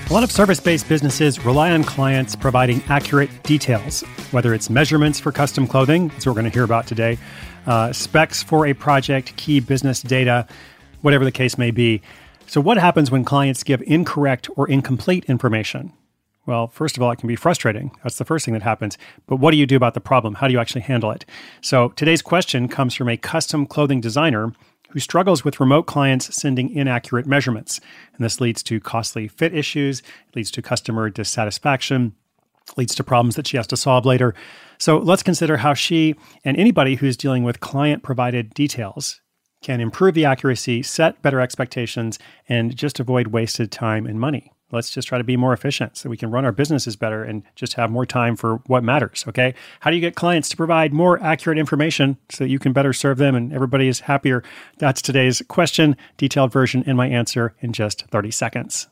A lot of service-based businesses rely on clients providing accurate details, whether it's measurements for custom clothing, that's what we're going to hear about today, specs for a project, key business data, whatever the case may be. So what happens when clients give incorrect or incomplete information? Well, first of all, it can be frustrating. That's the first thing that happens. But what do you do about the problem? How do you actually handle it? So today's question comes from a custom clothing designer who struggles with remote clients sending inaccurate measurements. And this leads to costly fit issues, leads to customer dissatisfaction, leads to problems that she has to solve later. So let's consider how she and anybody who's dealing with client-provided details can improve the accuracy, set better expectations, and just avoid wasted time and money. Let's just try to be more efficient so we can run our businesses better and just have more time for what matters, okay? How do you get clients to provide more accurate information so that you can better serve them and everybody is happier? That's today's question, detailed version, and my answer in just 30 seconds.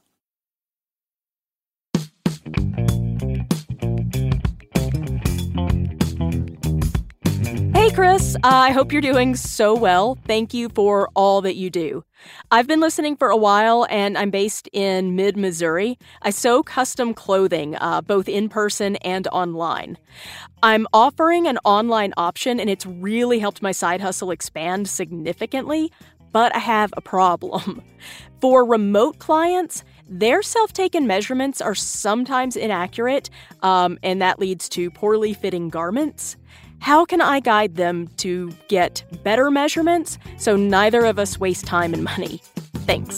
Hey, Chris. I hope you're doing so well. Thank you for all that you do. I've been listening for a while, and I'm based in mid-Missouri. I sew custom clothing, both in person and online. I'm offering an online option, and it's really helped my side hustle expand significantly, but I have a problem. For remote clients, their self-taken measurements are sometimes inaccurate, and that leads to poorly fitting garments. How can I guide them to get better measurements so neither of us waste time and money? Thanks.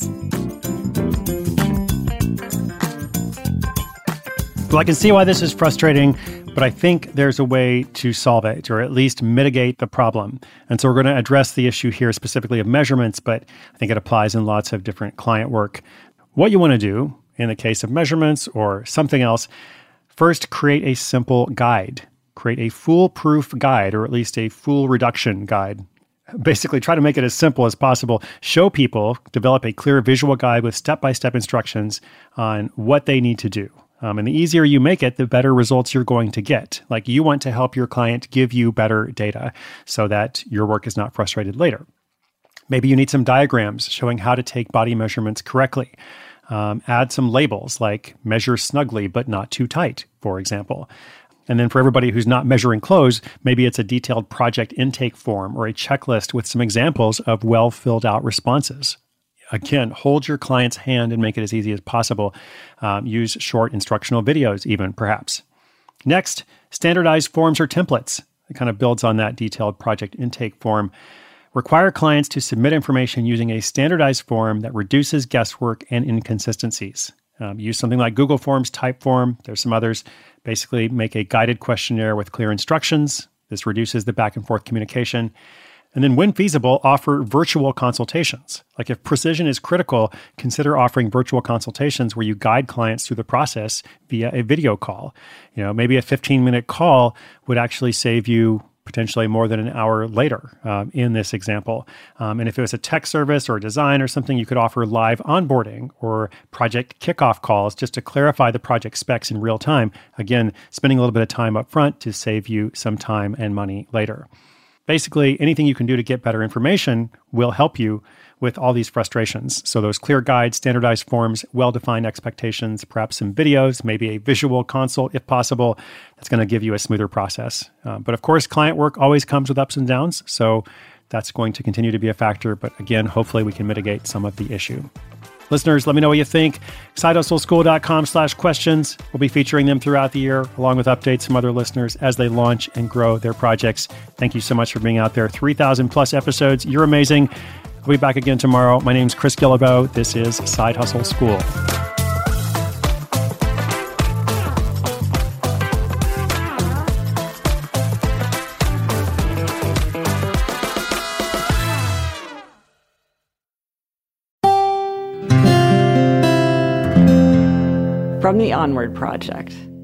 Well, I can see why this is frustrating, but I think there's a way to solve it, or at least mitigate the problem. And so we're going to address the issue here specifically of measurements, but I think it applies in lots of different client work. What you want to do in the case of measurements or something else, first create a simple guide. Create a foolproof guide, or at least a fool reduction guide. Basically, try to make it as simple as possible. Show people, develop a clear visual guide with step-by-step instructions on what they need to do. And the easier you make it, the better results you're going to get. Like, you want to help your client give you better data so that your work is not frustrated later. Maybe you need some diagrams showing how to take body measurements correctly. Add some labels like measure snugly but not too tight, for example. And then for everybody who's not measuring clothes, maybe it's a detailed project intake form or a checklist with some examples of well-filled out responses. Again, hold your client's hand and make it as easy as possible. Use short instructional videos even, perhaps. Next, standardized forms or templates. It kind of builds on that detailed project intake form. Require clients to submit information using a standardized form that reduces guesswork and inconsistencies. Use something like Google Forms, Typeform. There's some others. Basically, make a guided questionnaire with clear instructions. This reduces the back and forth communication. And then when feasible, offer virtual consultations. Like if precision is critical, consider offering virtual consultations where you guide clients through the process via a video call. Maybe a 15-minute call would actually save you potentially more than an hour later in this example. And if it was a tech service or a design or something, you could offer live onboarding or project kickoff calls just to clarify the project specs in real time. Again, spending a little bit of time up front to save you some time and money later. Basically, anything you can do to get better information will help you with all these frustrations. So those clear guides, standardized forms, well-defined expectations, perhaps some videos, maybe a visual consult if possible, that's going to give you a smoother process. But of course, client work always comes with ups and downs. So that's going to continue to be a factor. But again, hopefully we can mitigate some of the issue. Listeners, let me know what you think. SideHustleSchool.com/questions. We'll be featuring them throughout the year, along with updates from other listeners as they launch and grow their projects. Thank you so much for being out there. 3,000 plus episodes. You're amazing. I'll be back again tomorrow. My name's Chris Guillebeau. This is Side Hustle School. From the Onward Project.